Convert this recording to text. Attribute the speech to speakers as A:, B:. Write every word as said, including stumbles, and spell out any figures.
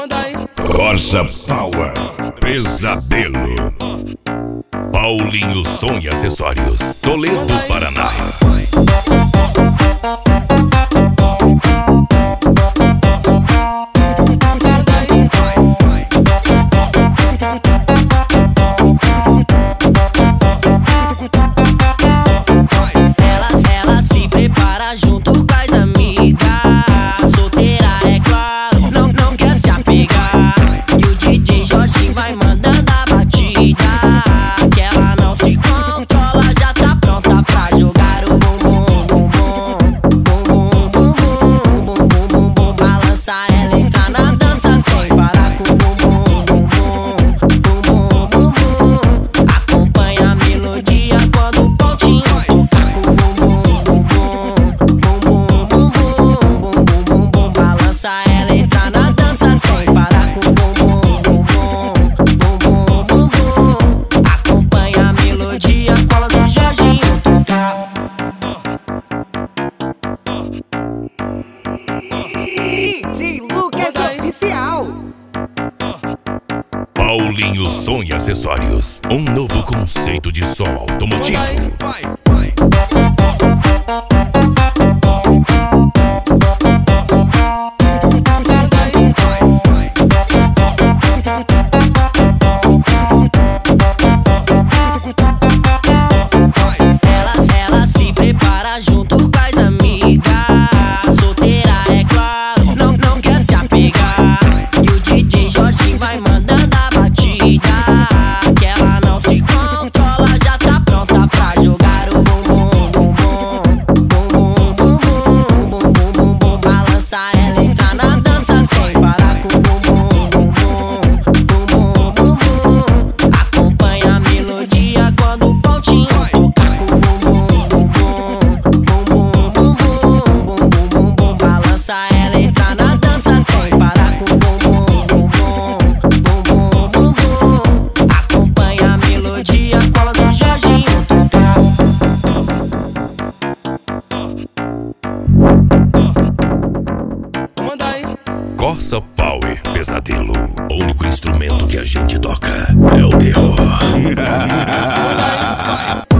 A: Manda aí.
B: Corsa Power, Pesadelo. Paulinho Som e Acessórios, Toledo, Paraná. Paulinho Som e Acessórios, um novo conceito de som automotivo.
C: Ela se prepara junto com as amigas. Solteira, é claro, não, não quer se apegar. E o D J Jorginho vai mandando a batida, que ela não se controla, já tá pronta pra jogar o bumbum, bumbum, bumbum, bumbum, bumbum, bumbum, bumbum. Balança ela, entra na dança sem parar com o bumbum, bumbum, bumbum, bumbum. Acompanha a melodia quando o pontinho tocar com o bumbum, bumbum, bumbum, bumbum, bumbum, bumbum. Balança ela, entra na dança sem parar com o bumbum, bumbum, bumbum, bumbum. Acompanha a melodia quando o Jorginho tocar.
A: Manda aí.
B: Corsa Power, Pesadelo. O único instrumento que a gente toca é o terror.
A: Manda aí, vai.